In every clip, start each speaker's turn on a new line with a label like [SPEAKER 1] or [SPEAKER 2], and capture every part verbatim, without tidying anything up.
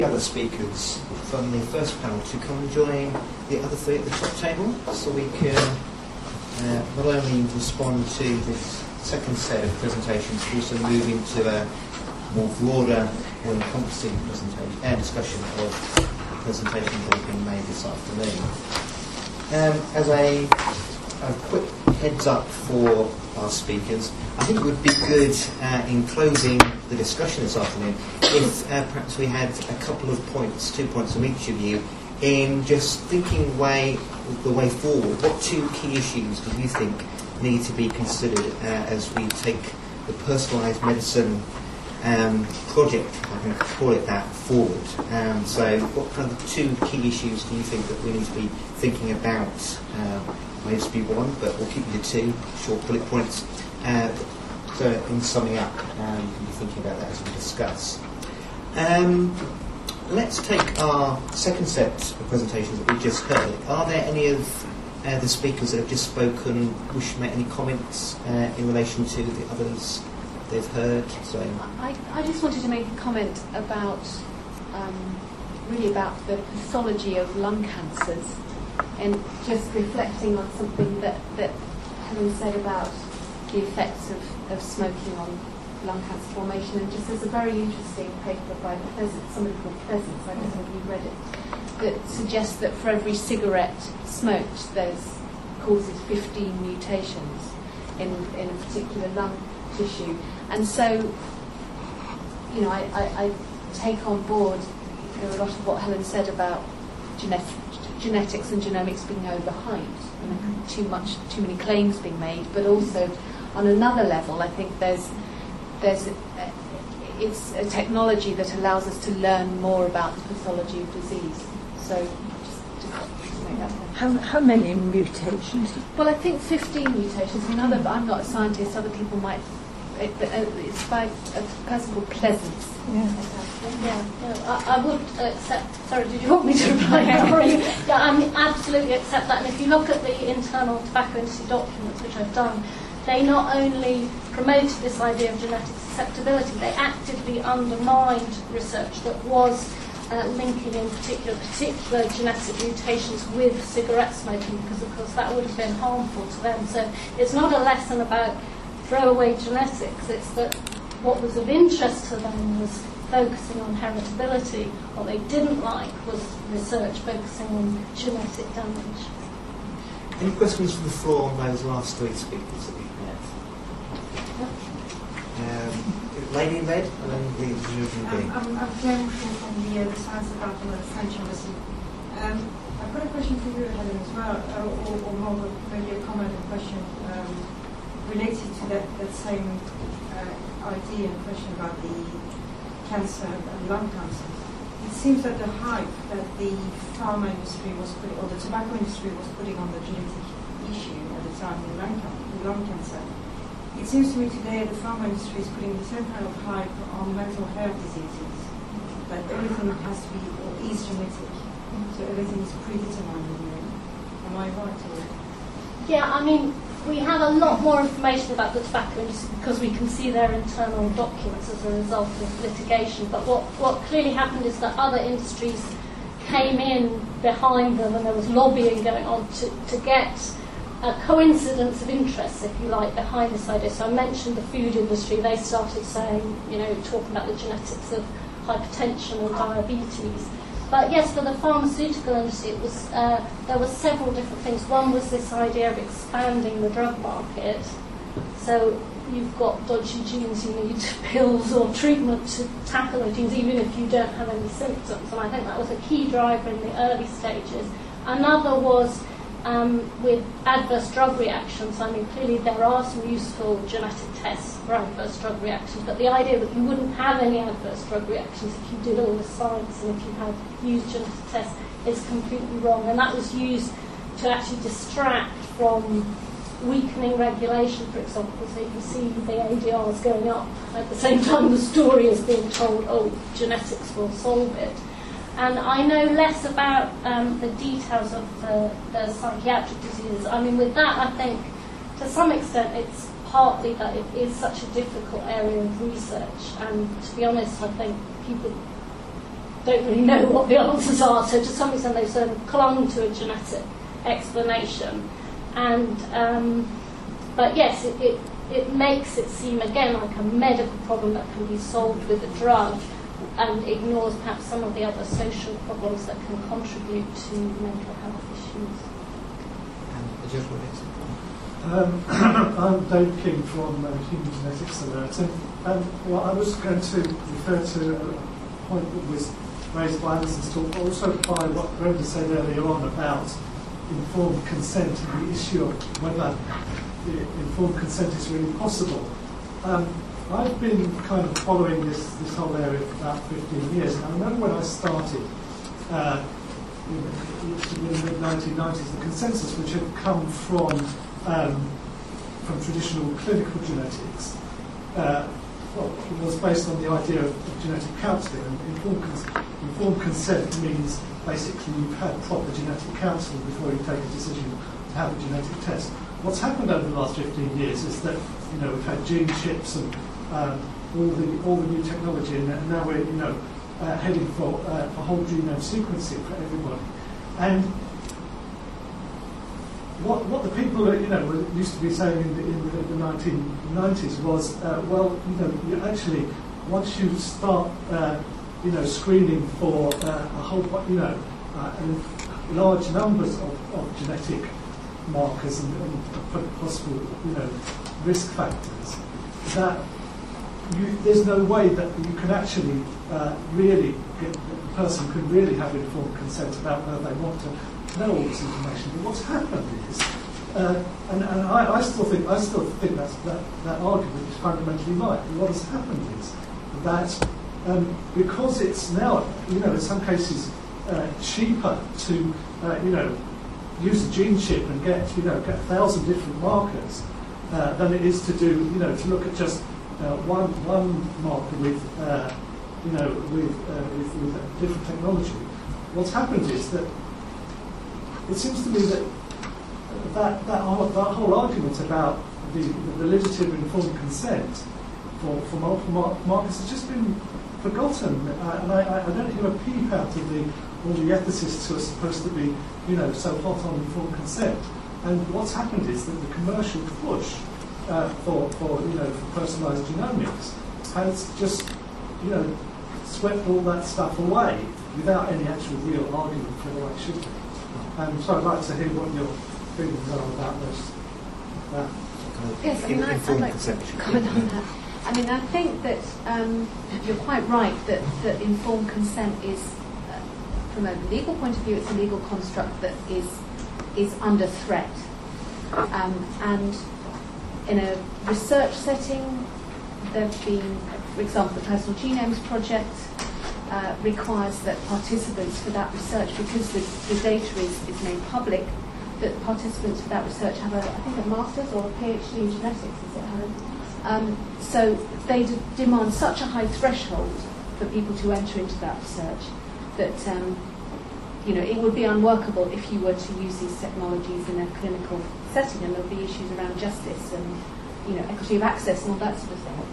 [SPEAKER 1] The other speakers from the first panel to come and join the other three at the top table, so we can uh, not only respond to this second set of presentations, but also move into a more broader, more encompassing presentation and uh, discussion of the presentations that have been made this afternoon. Um, as a, a quick heads up for our speakers, I think it would be good uh, in closing the discussion this afternoon if uh, perhaps we had a couple of points, two points from each of you, in just thinking way, the way forward. What two key issues do you think need to be considered uh, as we take the personalised medicine um, project, if I can call it that, forward? Um, so what kind of two key issues do you think that we need to be thinking about? Uh, may just be one, but we'll keep you to two short bullet points. Uh, so in summing up, um, you can be thinking about that as we discuss. Um, let's take our second set of presentations that we just heard. Are there any of uh, the speakers that have just spoken wish to make any comments uh, in relation to the others they've heard? So
[SPEAKER 2] I, I just wanted to make a comment about um, really about the pathology of lung cancers, and just reflecting on something that, that Helen said about the effects of, of smoking on lung cancer formation. And just there's a very interesting paper by Pleasant, somebody called Pleasant, I don't know if you've read it, that suggests that for every cigarette smoked, there's causes fifteen mutations in, in a particular lung tissue. And so, you know, I, I, I take on board you know, a lot of what Helen said about genetic genetics and genomics being overhyped, and too much, too many claims being made. But also, on another level, I think there's there's a, it's a technology that allows us to learn more about the pathology of disease. So, just to make that point.
[SPEAKER 3] How how many mutations?
[SPEAKER 2] Well, I think fifteen mutations. I mean, other, I'm not a scientist. Other people might. It, it's by a person called Pleasance.
[SPEAKER 3] Yeah.
[SPEAKER 4] Yeah, no, I, I would accept. Sorry, did you want me to reply? Yeah, I absolutely accept that. And if you look at the internal tobacco industry documents, which I've done, they not only promoted this idea of genetic susceptibility, they actively undermined research that was uh, linking in particular particular genetic mutations with cigarette smoking, because of course that would have been harmful to them. So it's not a lesson about throwaway genetics. It's that what was of interest to them was focusing on heritability. What they didn't like was research focusing on genetic damage.
[SPEAKER 1] any questions from the floor on those last three speakers that we've met? Um, lady in red, and then the European being.
[SPEAKER 5] I'm, I'm Claire Mushel from the, uh, the Science Department at French Embassy. Um, I've got a question for you, Helen, as well, uh, or, or more of maybe a comment and question um, related to that, that same uh, idea and question about the cancer and lung cancer. It seems that the hype that the pharma industry was putting, or the tobacco industry was putting on the genetic issue at the time in lung, in lung cancer, it seems to me today the pharma industry is putting the same kind of hype on mental health diseases, that everything has to be, or is genetic, so everything is predetermined in the end. Am I right? Or?
[SPEAKER 4] Yeah, I mean, we have a lot more information about the tobacco industry because we can see their internal documents as a result of litigation. But what, what clearly happened is that other industries came in behind them, and there was lobbying going on to, to get a coincidence of interest, if you like, behind this idea. So I mentioned the food industry. They started saying, you know, talking about the genetics of hypertension and diabetes. But yes, for the pharmaceutical industry, it was uh, there were several different things. One was this idea of expanding the drug market. So you've got dodgy genes, you need pills or treatment to tackle the genes, even if you don't have any symptoms. And I think that was a key driver in the early stages. Another was um, with adverse drug reactions. I mean, clearly there are some useful genetic tests for adverse drug reactions, but the idea that you wouldn't have any adverse drug reactions if you did all the science and if you had used genetic tests is completely wrong. And that was used to actually distract from weakening regulation, for example. So you can see the A D Rs going up at the same time the story is being told, oh, genetics will solve it. And I know less about um, the details of the, the psychiatric diseases. I mean, with that, I think, to some extent, it's partly that it is such a difficult area of research. And to be honest, I think people don't really know what the answers are. So to some extent, they've sort of clung to a genetic explanation. And um, but yes, it, it it makes it seem again like a medical problem that can be solved with a drug, and ignores perhaps some of the other social problems that can contribute to mental health issues.
[SPEAKER 1] And the judge will answer.
[SPEAKER 6] Um, I'm Dave King from uh, Human Genetics Alert, and um, well, I was going to refer to a point that was raised by Alison's talk, but also by what Brenda said earlier on about informed consent and the issue of whether the informed consent is really possible. Um, I've been kind of following this, this whole area for about fifteen years, and I remember when I started uh, in, in the mid nineteen nineties, the consensus which had come from um, from traditional clinical genetics uh, well, it was based on the idea of, of genetic counselling. And informed, cons- informed consent means basically you've had proper genetic counselling before you take a decision to have a genetic test. What's happened over the last fifteen years is that you know we've had gene chips and um, all the all the new technology, and now we're you know uh, heading for uh, for whole genome sequencing for everybody. And what what the people you know were, used to be saying in the, in the, the nineteen nineties was uh, well you know you actually once you start uh, you know screening for uh, a whole you know uh, and large numbers of, of genetic markers and, and possible you know risk factors, that you, there's no way that you can actually uh, really get, the person can really have informed consent about whether they want to know all this information. But what's happened is, uh, and, and I, I still think I still think that's, that that argument is fundamentally right. What has happened is that um, because it's now you know in some cases uh, cheaper to uh, you know use a gene chip and get you know get a thousand different markers uh, than it is to do you know to look at just uh, one one marker with uh, you know with, uh, with with different technology. What's happened is that it seems to me that that that whole, that whole argument about the, the validity of informed consent for for multiple mar- markers has just been forgotten, uh, and I, I don't hear a peep out of the all the ethicists who are supposed to be, you know, so hot on informed consent. And what's happened is that the commercial push uh, for, for, you know, for personalised genomics has just, you know, swept all that stuff away without any actual real argument for why it should be. And so I'd like to hear what your feelings are about this. Uh,
[SPEAKER 2] Yes, I mean, I'd, I'd like to comment on that. I mean, I think that um, you're quite right that, that informed consent is, from a legal point of view, it's a legal construct that is is under threat. Um, and in a research setting, there have been, for example, the Personal Genomes Project uh, requires that participants for that research, because the, the data is, is made public, that participants for that research have a, I think, a master's or a PhD in genetics, is it, Helen? Um, so they d- demand such a high threshold for people to enter into that research that um, you know, it would be unworkable if you were to use these technologies in a clinical setting, and there'll be issues around justice and, you know, equity of access and all that sort of thing.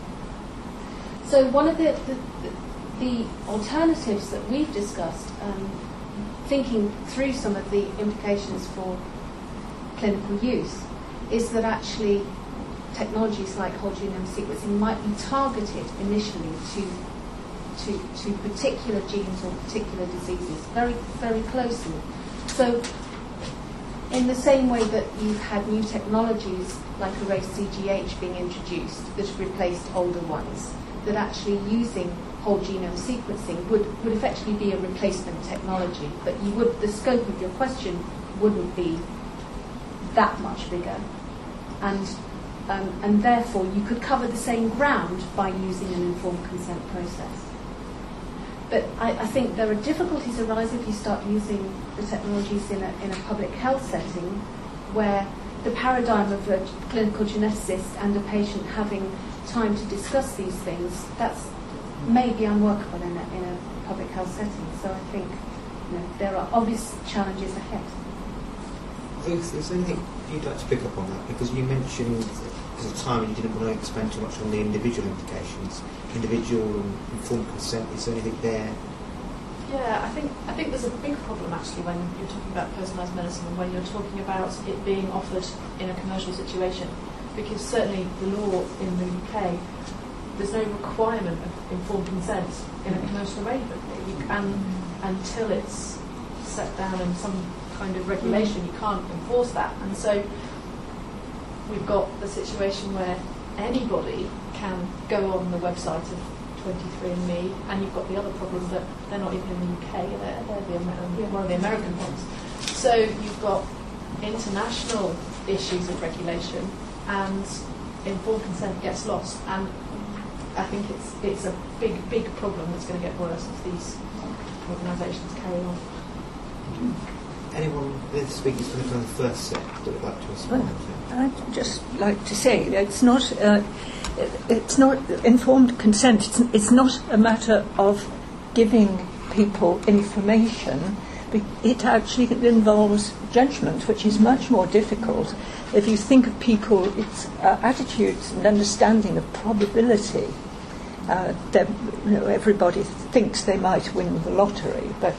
[SPEAKER 2] So one of the the, the alternatives that we've discussed, um, thinking through some of the implications for clinical use, is that actually technologies like whole genome sequencing might be targeted initially to To, to particular genes or particular diseases, very, very closely. So, in the same way that you've had new technologies like Erase C G H being introduced that have replaced older ones, that actually using whole genome sequencing would, would effectively be a replacement technology, but you would, the scope of your question wouldn't be that much bigger, and um, and therefore you could cover the same ground by using an informed consent process. But I, I think there are difficulties arise if you start using the technologies in a, in a public health setting, where the paradigm of a clinical geneticist and a patient having time to discuss these things, that's may be unworkable in a, in a public health setting. So I think you know, there are obvious challenges ahead.
[SPEAKER 1] Ruth, is there anything you'd like to pick up on that? Because you mentioned there's a time when you didn't want to expand too much on the individual implications, individual and informed consent. Is there anything there
[SPEAKER 7] Yeah, I think I think there's a big problem actually when you're talking about personalised medicine and when you're talking about it being offered in a commercial situation, because certainly the law in the U K, there's no requirement of informed consent in a commercial arrangement, you, and until it's set down in some kind of regulation, you can't enforce that. And so we've got the situation where anybody can go on the website of twenty-three and me, and you've got the other problem that they're not even in the U K, they're, they're the, Amer- one of the American ones. So you've got international issues of regulation, and informed consent gets lost. And I think it's it's a big, big problem that's going to get worse as these organisations carry on.
[SPEAKER 1] Anyone with speakers for the first set that would like to respond to?
[SPEAKER 3] I'd just like to say that it's not uh, it's not informed consent. It's, it's not a matter of giving people information. It actually involves judgment, which is much more difficult. If you think of people, it's uh, attitudes and understanding of probability. Uh, that, you know, everybody thinks they might win the lottery, but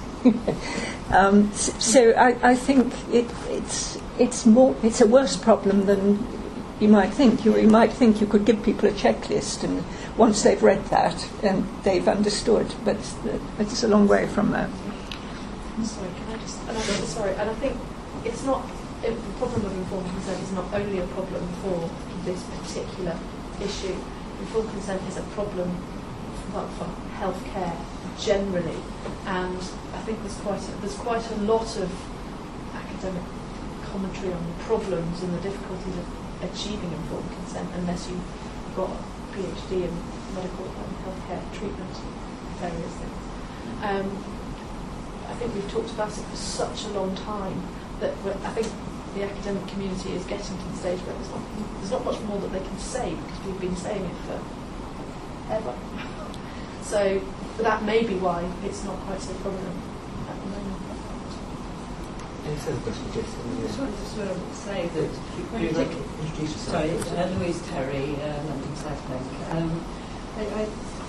[SPEAKER 3] um, so I, I think it, it's it's more it's a worse problem than you might think. You, you might think you could give people a checklist, and once they've read that, and they've understood, but it's a long way from that.
[SPEAKER 7] Sorry, can I just? And I'm sorry, and I think it's not it, the problem of informed consent is not only a problem for this particular issue. Informed consent is a problem for, for healthcare generally, and I think there's quite a, there's quite a lot of academic commentary on the problems and the difficulties of achieving informed consent unless you've got a PhD in medical and healthcare treatment, various things. Um, I think we've talked about it for such a long time that we're, I think the academic community is getting to the stage where there's not, there's not much more that they can say because we've been saying it for ever. So that may be why it's not quite so prominent at the moment.
[SPEAKER 1] Any further questions? Yes.
[SPEAKER 8] I just wanted to sort of say that
[SPEAKER 1] Would you like to introduce yourself?
[SPEAKER 8] sorry, uh, Louise Terry, uh, London South Bank. Um, I, I,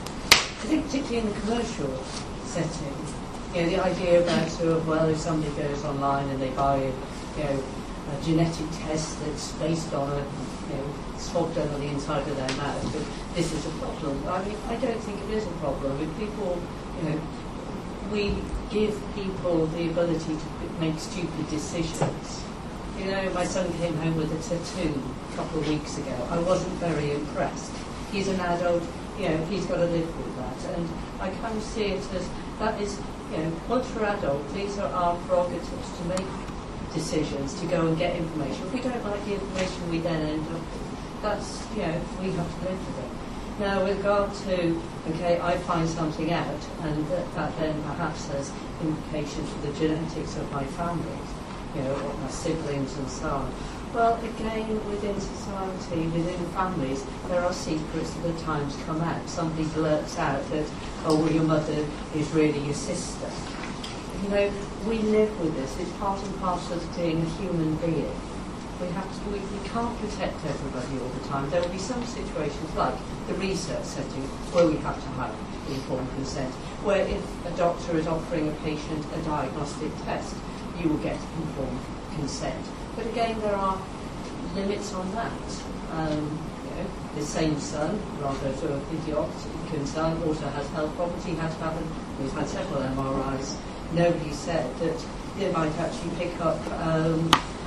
[SPEAKER 8] I think particularly in the commercial setting, you know, the idea about sort of, well, if somebody goes online and they buy, you know, a genetic test that's based on a, you know, swab done on the inside of their mouth, but this is a problem. I mean, I don't think it is a problem. If people, you know, we give people the ability to make stupid decisions. You know, my son came home with a tattoo a couple of weeks ago. I wasn't very impressed. He's an adult, you know, he's got to live with that. And I kind of see it as, that is, you know, once we're adult, these are our prerogatives to make decisions, to go and get information. If we don't like the information we then end up with, that's, you know, we have to live with it. Now, with regard to, okay, I find something out, and that, that then perhaps has implications for the genetics of my family, you know, or my siblings and so on. Well, again, within society, within families, there are secrets that at times come out. Somebody blurts out that, oh, well, your mother is really your sister. You know, we live with this. It's part and parcel of being a human being. We have to. We, we can't protect everybody all the time. There will be some situations, like the research setting, where we have to have informed consent. Where if a doctor is offering a patient a diagnostic test, you will get informed consent. But again, there are limits on that. Um, you know, the same son, rather sort of idiotic son, also has health problems. He had to have. A, he's had several M R Is. Nobody said that they might actually pick up um,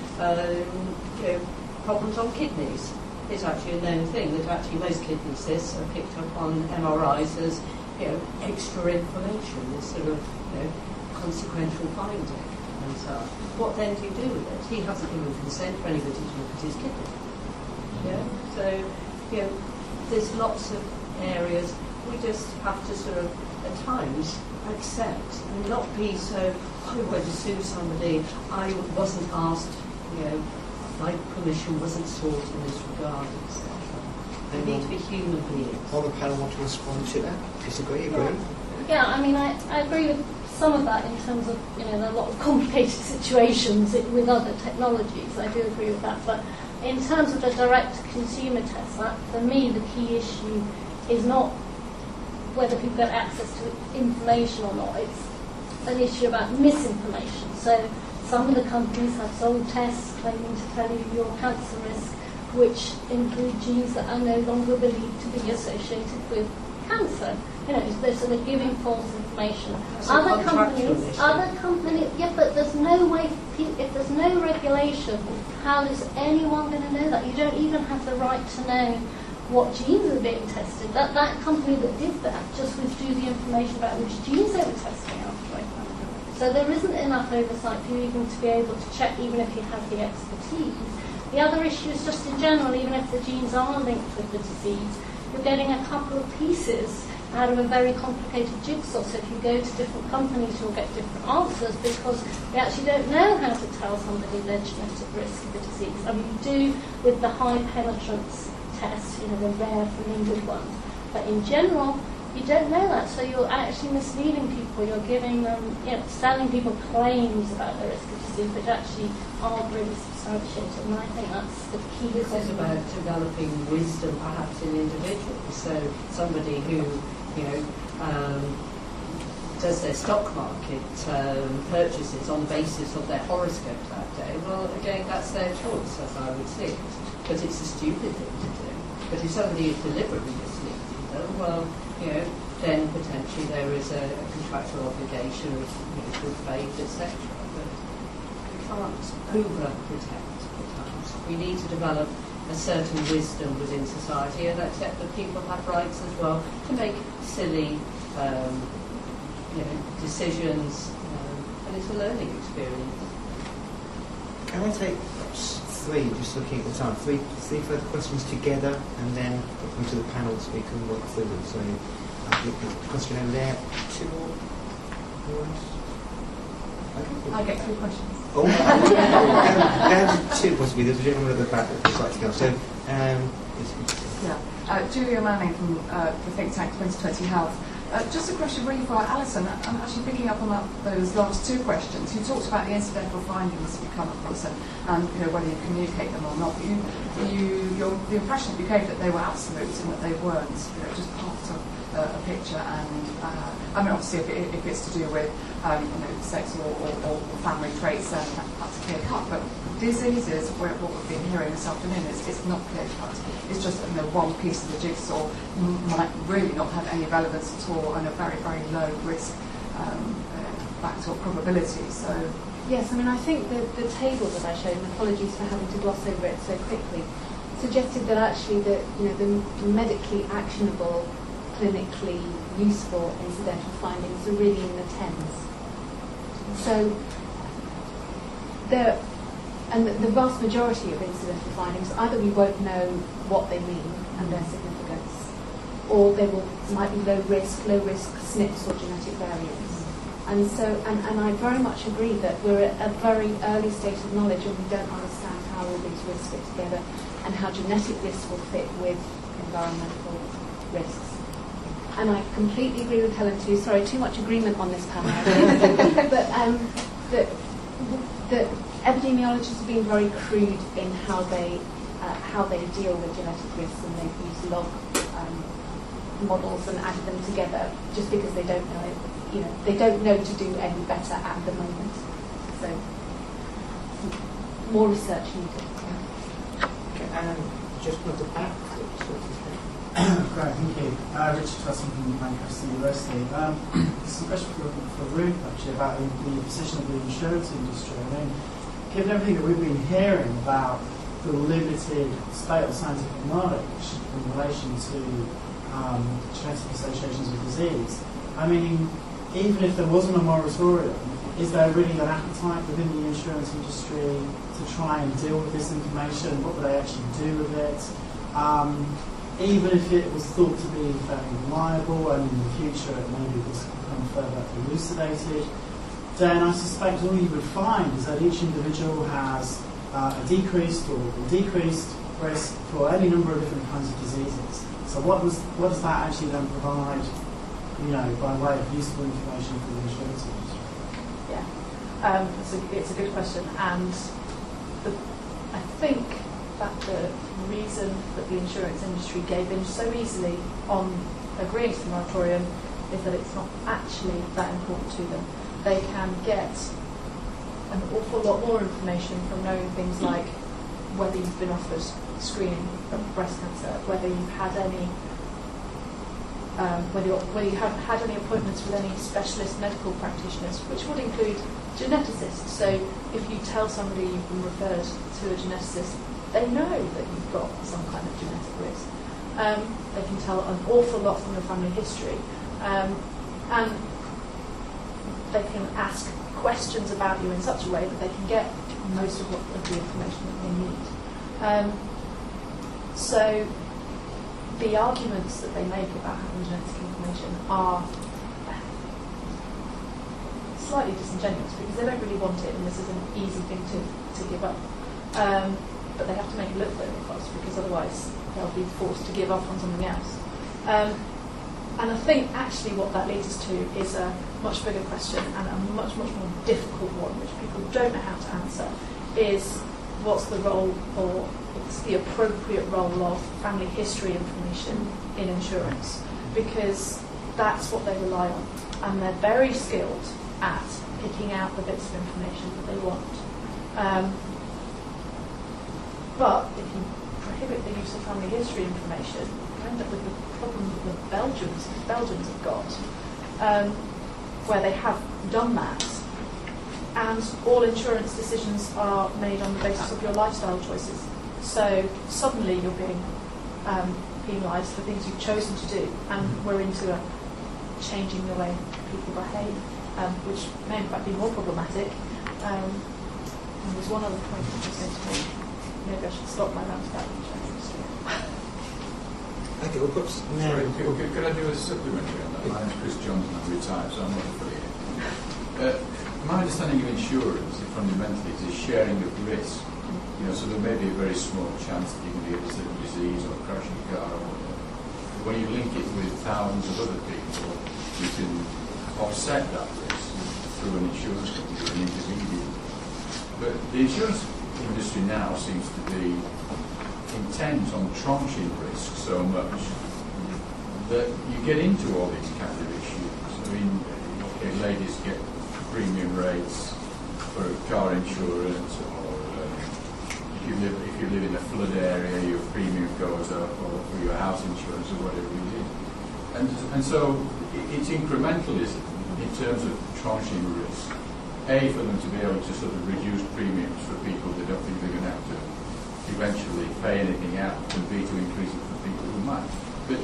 [SPEAKER 8] um, you know, problems on kidneys. It's actually a known thing that actually most kidney cysts are picked up on M R Is as, you know, extra information, this sort of, you know, consequential finding and so on. What then do you do with it? He hasn't given consent for anybody to look at his kidney. Yeah? So, you know, there's lots of areas we just have to sort of, at times, accept and not be so, I went to sue somebody, I wasn't asked, you know, my permission wasn't sought in this regard, et cetera. We need to be human beings.
[SPEAKER 1] All the panel want to respond to that? Disagree? Agree?
[SPEAKER 4] Yeah, yeah I mean, I, I agree with some of that in terms of, you know, there are a lot of complicated situations with other technologies. I do agree with that. But in terms of the direct consumer test, that, for me, the key issue is not whether people get access to information or not. It's an issue about misinformation. So some of the companies have sold tests claiming to tell you your cancer risk, which include genes that are no longer believed to be associated with cancer. You know, they're sort of giving false information.
[SPEAKER 8] That's a
[SPEAKER 4] Other
[SPEAKER 8] contractual
[SPEAKER 4] companies,
[SPEAKER 8] issue.
[SPEAKER 4] other companies, yeah, but there's no way. If there's no regulation, how is anyone going to know that? You don't even have the right to know what genes are being tested. That that company that did that just withdrew the information about which genes they were testing after. So there isn't enough oversight for you even to be able to check, even if you have the expertise. The other issue is just in general, even if the genes are linked with the disease, you're getting a couple of pieces out of a very complicated jigsaw. So if you go to different companies, you'll get different answers because they actually don't know how to tell somebody their genetic risk of the disease. I mean, you do with the high penetrance tests, you know, the rare familial ones. But in general, you don't know that, so you're actually misleading people. You're giving them, you know, selling people claims about the risk of disease, which actually aren't really substantiated. And I think that's the key.
[SPEAKER 8] This is about developing wisdom, perhaps in individuals. So somebody who, you know, um, does their stock market um, purchases on the basis of their horoscope that day. Well, again, that's their choice, as I would see it. But it's a stupid thing to do. But if somebody is deliberately misleading them, well, you know, then potentially there is a, a contractual obligation of, you know, good faith, et cetera. But we can't over-protect at times. We need to develop a certain wisdom within society and accept that people have rights as well to make silly, um, you know, decisions, um, and it's a learning experience.
[SPEAKER 1] Can I take perhaps three, just looking at the time, three, three further questions together, and then put them to the panel so we can work through them. So, I think the question over there, two more. Okay.
[SPEAKER 7] I get three questions.
[SPEAKER 1] Oh, down to two possibly. There's a gentleman at the back that would like to go. So, um,
[SPEAKER 9] yeah, uh, Julia Manning from uh, the think tank twenty twenty Health. Uh, just a question really for Alison. I'm actually picking up on that, those last two questions. You talked about the incidental findings you come across and, and you know, whether you communicate them or not. But you, you, your, the impression you gave that they were absolute and that they weren't, you know, just part of uh, a picture. And uh, I mean, obviously, if, it, if it's to do with um, you know, sex or, or, or family traits, then that's clear cut. But diseases, where what we've been hearing this afternoon, is it's not clear cut. It's just, you know, one piece of the jigsaw might really not have any relevance at all, and a very, very low risk um, uh, factor or probability. So,
[SPEAKER 2] yes, I mean, I think the, the table that I showed, and apologies for having to gloss over it so quickly, suggested that actually the, you know, the medically actionable, clinically useful incidental findings are really in the tens. So, there. And the vast majority of incidental findings, either we won't know what they mean and their significance, or they will might be low risk, low risk S N Ps or genetic variants. And so, and, and I very much agree that we're at a very early state of knowledge and we don't understand how all these risks fit together and how genetic risks will fit with environmental risks. And I completely agree with Helen too. Sorry, too much agreement on this panel, I think. But um, that that epidemiologists have been very crude in how they uh, how they deal with genetic risks, and they've used log um, models and added them together just because they don't know it. You know, they don't know to do any better at the moment. So more research needed.
[SPEAKER 1] okay, and just at the back.
[SPEAKER 10] Great, thank you. Uh, Richard Tussing from Manchester University. Um, this is a question for, for Ruth, actually, about the, the position of the insurance industry. I mean, given everything that we've been hearing about the limited state of scientific knowledge in relation to um, genetic associations with disease, I mean, even if there wasn't a moratorium, is there really an appetite within the insurance industry to try and deal with this information? What would they actually do with it? Um, even if it was thought to be fairly reliable and in the future it maybe was become further elucidated, then I suspect all you would find is that each individual has uh, a decreased or decreased risk for any number of different kinds of diseases. So what does what does that actually then provide, you know, by way of useful information for the insurance industry?
[SPEAKER 7] Yeah, um, it's, a, it's a good question, and the, I think that the reason that the insurance industry gave in so easily on agreeing to the moratorium is that it's not actually that important to them. They can get an awful lot more information from knowing things like whether you've been offered screening for breast cancer, whether you've had any, um, whether, you're, whether you have had any appointments with any specialist medical practitioners, which would include geneticists. So if you tell somebody you've been referred to a geneticist, they know that you've got some kind of genetic risk. Um, they can tell an awful lot from your family history, um, and they can ask questions about you in such a way that they can get most of, what, of the information that they need. Um, so the arguments that they make about having genetic information are slightly disingenuous because they don't really want it, and this is an easy thing to, to give up. Um, but they have to make it look very fast because otherwise they'll be forced to give up on something else. Um, and I think actually what that leads us to is a much bigger question and a much, much more difficult one, which people don't know how to answer, is what's the role or what's the appropriate role of family history information in insurance? Because that's what they rely on, and they're very skilled at picking out the bits of information that they want. Um, but if you prohibit the use of family history information, you end up with the problem that the Belgians, Belgians have got, um, where they have done that, and all insurance decisions are made on the basis of your lifestyle choices. So suddenly you're being um, penalised for things you've chosen to do, and we're into a changing the way people behave, um, which may in fact be more problematic. Um, and there's one other point that I was going to make. Maybe I should stop my rant about the insurance industry.
[SPEAKER 1] Okay, well, perhaps now.
[SPEAKER 11] Sorry, could, could I do a supplementary on that? My name's Chris Johnson, I'm retired, so I'm not affiliated. Uh, my understanding of insurance, fundamentally, is a sharing of risk. You know, so there may be a very small chance that you're going to get a certain disease or crash your car or whatever. But when you link it with thousands of other people, you can offset that risk through an insurance company, an intermediary. But the insurance industry now seems to be intent on tranching risk so much that you get into all these kind of issues. I mean, okay, ladies get premium rates for car insurance, or uh, if you live if you live in a flood area, your premium goes up, or for your house insurance or whatever it is. And and so it's incrementalism in terms of tranching risk. A, for them to be able to sort of reduce premiums for people they don't think they're going to have to eventually pay anything out, and B, to increase it for people who might. But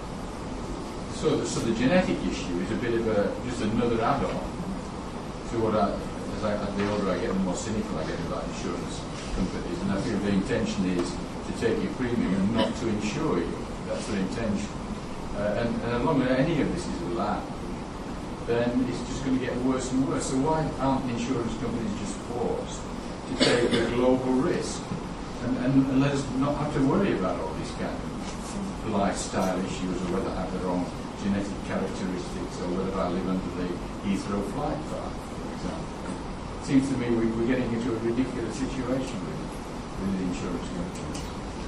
[SPEAKER 11] so the, so the genetic issue is a bit of a just another add-on to what I, as I, the older I get, the more cynical I get about insurance companies, and I feel the intention is to take your premium and not to insure you. That's their intention. Uh, and, and as long as any of this is allowed, then it's just going to get worse and worse. So why aren't insurance companies just forced to take the global risk and, and, and let us not have to worry about all these kind of lifestyle issues, or whether I have the wrong genetic characteristics, or whether I live under the Heathrow flight path, for example? It seems to me we, we're getting into a ridiculous situation with, with the insurance companies.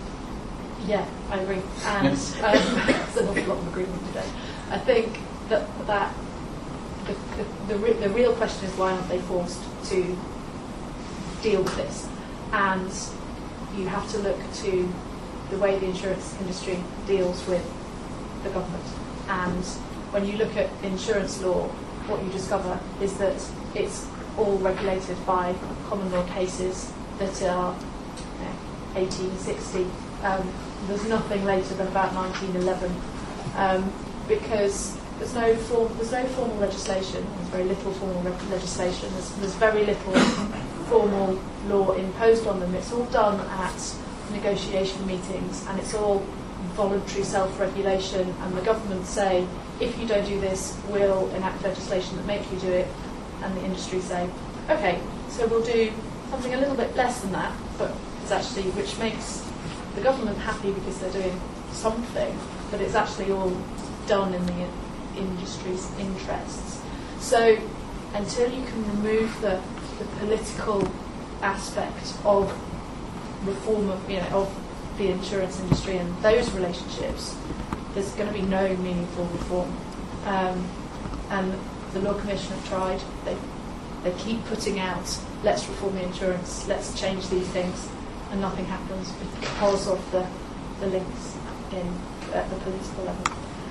[SPEAKER 7] Yeah, I agree. And um, there's an awful lot of agreement today. I think that that the, the, the, re- the real question is, why aren't they forced to deal with this? And you have to look to the way the insurance industry deals with the government. And when you look at insurance law, what you discover is that it's all regulated by common law cases that are you know, eighteen sixty. Um, there's nothing later than about nineteen eleven, um, because there's no form, there's no formal legislation. There's very little formal re- legislation. There's, there's very little formal law imposed on them. It's all done at negotiation meetings, and it's all voluntary self-regulation. And the government say, if you don't do this, we'll enact legislation that makes you do it. And the industry say, okay, so we'll do something a little bit less than that, but it's actually, which makes the government happy because they're doing something, but it's actually all done in the industry's interests. So until you can remove the, the political aspect of reform of, you know, of the insurance industry and those relationships, there's going to be no meaningful reform. Um, and the Law Commission have tried. They they keep putting out, let's reform the insurance, let's change these things, and nothing happens because of the the links in at the political level.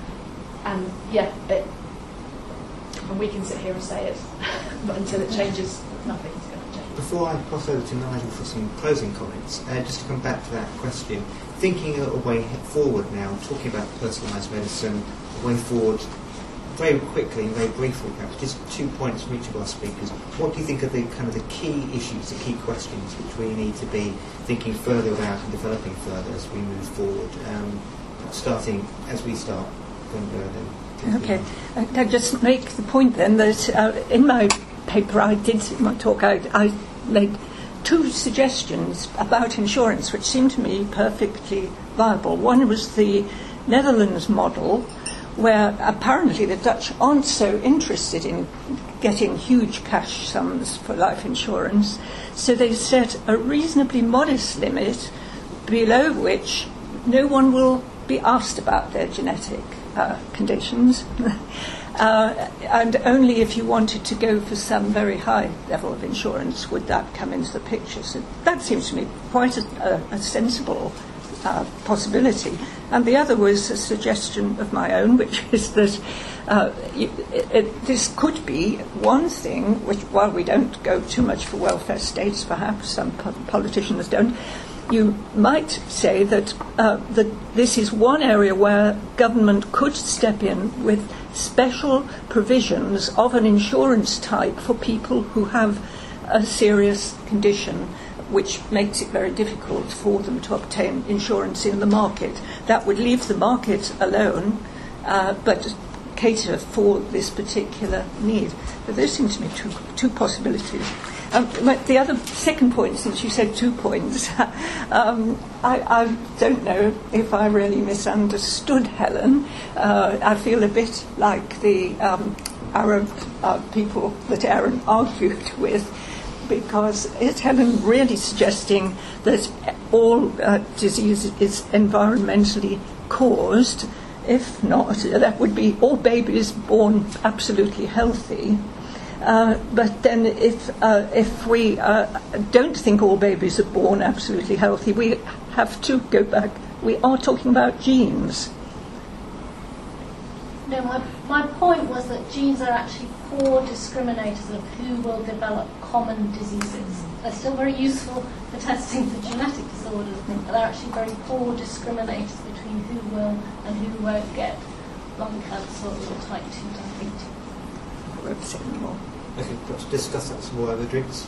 [SPEAKER 7] And yeah, it, and we can sit here and say it, but until it changes, nothing's going to change.
[SPEAKER 1] Before I pass over to Nigel for some closing comments, uh, just to come back to that question, thinking a way forward now, talking about personalised medicine, a way forward, very quickly and very briefly perhaps, just two points from each of our speakers. What do you think are the kind of the key issues, the key questions which we need to be thinking further about and developing further as we move forward, um, starting as we start from there?
[SPEAKER 3] Okay, I just make the point then that uh, in my paper I did, in my talk, I, I made two suggestions about insurance which seemed to me perfectly viable. One was the Netherlands model, where apparently the Dutch aren't so interested in getting huge cash sums for life insurance, so they set a reasonably modest limit below which no one will be asked about their genetic uh, conditions. Uh, and only if you wanted to go for some very high level of insurance would that come into the picture. So that seems to me quite a, a, a sensible uh, possibility. And the other was a suggestion of my own, which is that uh, you, it, it, this could be one thing, which while we don't go too much for welfare states, perhaps some po- politicians don't, you might say that, uh, that this is one area where government could step in with special provisions of an insurance type for people who have a serious condition which makes it very difficult for them to obtain insurance in the market. That would leave the market alone, uh, but cater for this particular need. But those seem to me two, two possibilities. Um, the other second point, since you said two points, um, I, I don't know if I really misunderstood Helen. Uh, I feel a bit like the um, Arab uh, people that Aaron argued with, because is Helen really suggesting that all uh, disease is environmentally caused? If not, that would be all babies born absolutely healthy. Uh, but then if uh, if we uh, don't think all babies are born absolutely healthy, we have to go back. We are talking about genes.
[SPEAKER 4] No, my, my point was that genes are actually poor discriminators of who will develop common diseases. They're still very useful for testing for genetic disorders, but they're actually very poor discriminators between who will and who won't get lung cancer or type two diabetes.
[SPEAKER 3] I won't say any more.
[SPEAKER 1] Okay, let's discuss that some more over drinks.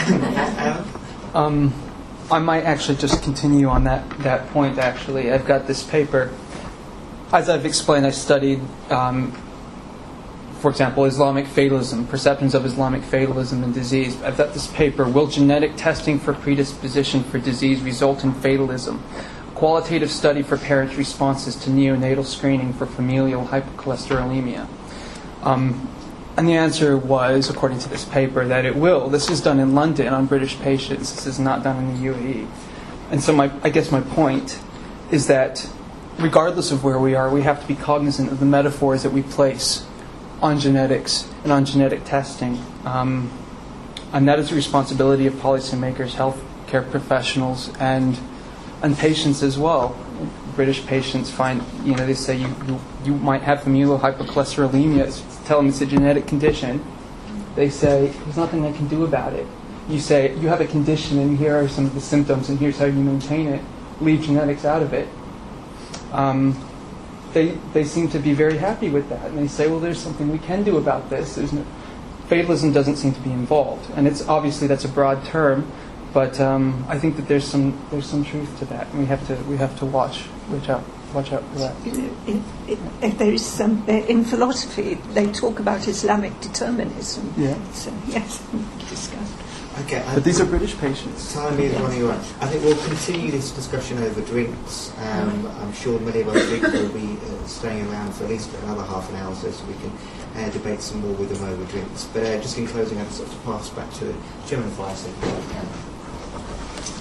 [SPEAKER 12] um, I might actually just continue on that, that point, actually. I've got this paper. As I've explained, I studied, um, for example, Islamic fatalism, perceptions of Islamic fatalism in disease. I've got this paper, Will Genetic Testing for Predisposition for Disease Result in Fatalism? Qualitative Study for Parents' Responses to Neonatal Screening for Familial Hypercholesterolemia. Um, and the answer was, according to this paper, that it will. This is done in London on British patients. This is not done in the U A E. And so my, I guess my point is that regardless of where we are, we have to be cognizant of the metaphors that we place on genetics and on genetic testing. Um, and that is the responsibility of policymakers, healthcare professionals, and and patients as well. British patients find, you know, they say you, you, you might have familial hypercholesterolemia. Tell them it's a genetic condition. They say, there's nothing I can do about it. You say, you have a condition and here are some of the symptoms and here's how you maintain it. Leave genetics out of it. Um, they they seem to be very happy with that. And they say, well, there's something we can do about this. There's no, fatalism doesn't seem to be involved. And it's obviously that's a broad term, but um, I think that there's some there's some truth to that. And we have to we have to watch watch out watch out for that.
[SPEAKER 3] If, if, if there is some in philosophy, they talk about Islamic determinism.
[SPEAKER 12] Yeah.
[SPEAKER 3] So yes, discuss.
[SPEAKER 1] Okay,
[SPEAKER 12] but these are British patients.
[SPEAKER 1] Time is running out. I think we'll continue this discussion over drinks. Um, I'm sure many of our speakers will be uh, staying around for at least another half an hour so, so we can uh, debate some more with them over drinks. But uh, just in closing, I'd sort of pass back to the Chairman of the Fire Safety.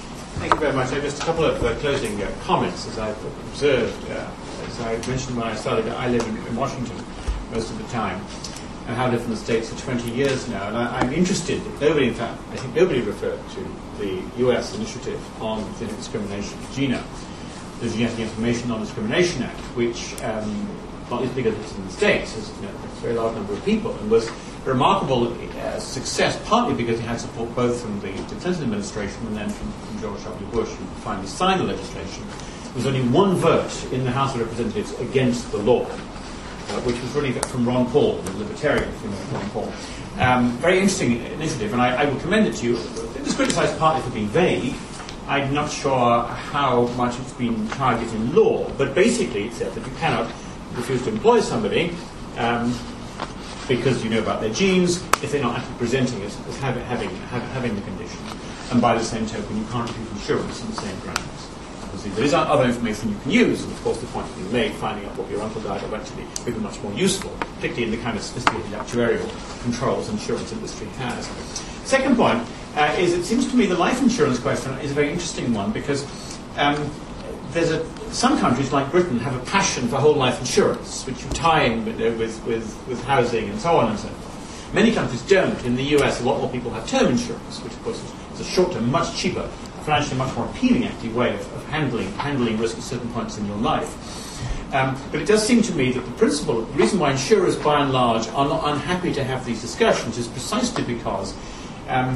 [SPEAKER 13] Thank you very much. Uh, just a couple of uh, closing uh, comments as I've observed. Uh, as I mentioned when I started, I live in, in Washington most of the time and have lived in the States for twenty years now. And I, I'm interested, nobody in fact, I think nobody referred to the U S initiative on genetic discrimination, GINA, the Genetic Information Non-Discrimination Act, which, um, not least because it's in the States, has you know, a very large number of people, and was a remarkable uh, success, partly because it had support both from the, the Clinton administration and then from, from George W. Bush, who finally signed the legislation. There was only one vote in the House of Representatives against the law, uh, which was really from Ron Paul, the libertarian from Ron Paul. Um, very interesting initiative, and I, I will commend it to you. It was criticised partly for being vague. I'm not sure how much it's been targeted in law, but basically it said that you cannot refuse to employ somebody um, because you know about their genes if they're not actually presenting it as having, having, having the condition. And by the same token, you can't refuse insurance on the same grounds. Obviously, there is other information you can use, and of course the point that you made, finding out what your uncle died of, actually would be much more useful, particularly in the kind of sophisticated actuarial controls the insurance industry has. Second point uh, is it seems to me the life insurance question is a very interesting one because um, there's a, some countries like Britain have a passion for whole life insurance, which you tie in with, uh, with, with, with housing and so on and so forth. Many countries don't. In the U S, a lot more people have term insurance, which of course is, is a short-term, much cheaper, financially much more appealing active way of, of handling handling risk at certain points in your life. Um, but it does seem to me that the principle, the reason why insurers by and large are not unhappy to have these discussions is precisely because um,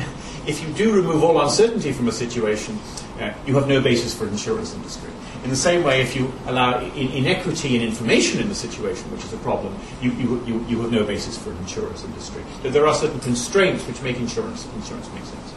[SPEAKER 13] if you do remove all uncertainty from a situation, uh, you have no basis for an insurance industry. In the same way, if you allow in- inequity in information in the situation, which is a problem, you, you, you, you have no basis for an insurance industry. So there are certain constraints which make insurance insurance make sense.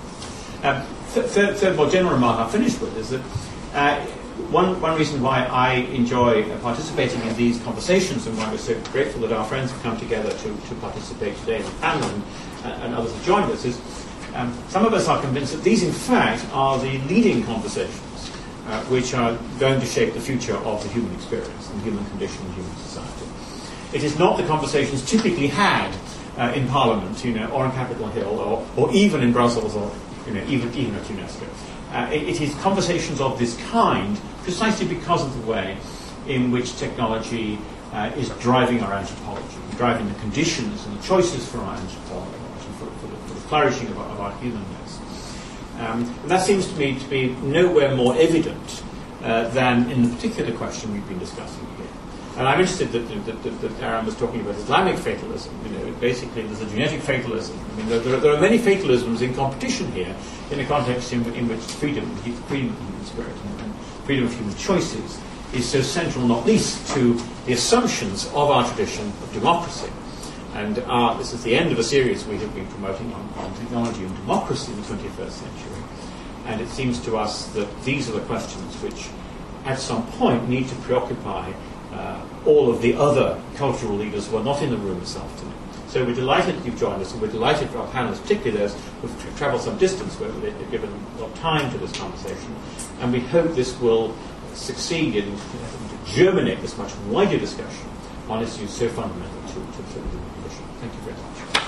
[SPEAKER 13] Um, th- th- third, more general remark I'll finish with is that uh, one, one reason why I enjoy uh, participating in these conversations and why we're so grateful that our friends have come together to, to participate today in the panel and, uh, and others have joined us is um, some of us are convinced that these in fact are the leading conversations uh, which are going to shape the future of the human experience and human condition and human society. It is not the conversations typically had uh, in Parliament, you know, or on Capitol Hill or, or even in Brussels or you know, even, even at UNESCO. Uh, it, it is conversations of this kind precisely because of the way in which technology uh, is driving our anthropology, driving the conditions and the choices for our anthropology, for, for, the, for the flourishing of our, of our humanness. Um, and that seems to me to be nowhere more evident uh, than in the particular question we've been discussing here. And I'm interested that, that, that, that Aaron was talking about Islamic fatalism. You know, basically, there's a genetic fatalism. I mean, there, there, are, there are many fatalisms in competition here in a context in, in which freedom, freedom of human spirit and, and freedom of human choices is so central, not least to the assumptions of our tradition of democracy. And our, this is the end of a series we have been promoting on, on technology and democracy in the twenty-first century. And it seems to us that these are the questions which, at some point, need to preoccupy Uh, all of the other cultural leaders who are not in the room this afternoon. So we're delighted that you've joined us, and we're delighted for our panelists, particularly those who've tra- travelled some distance, where they've given a lot of time to this conversation. And we hope this will succeed in to germinate this much wider discussion on issues so fundamental to, to, to the condition. Thank you very much.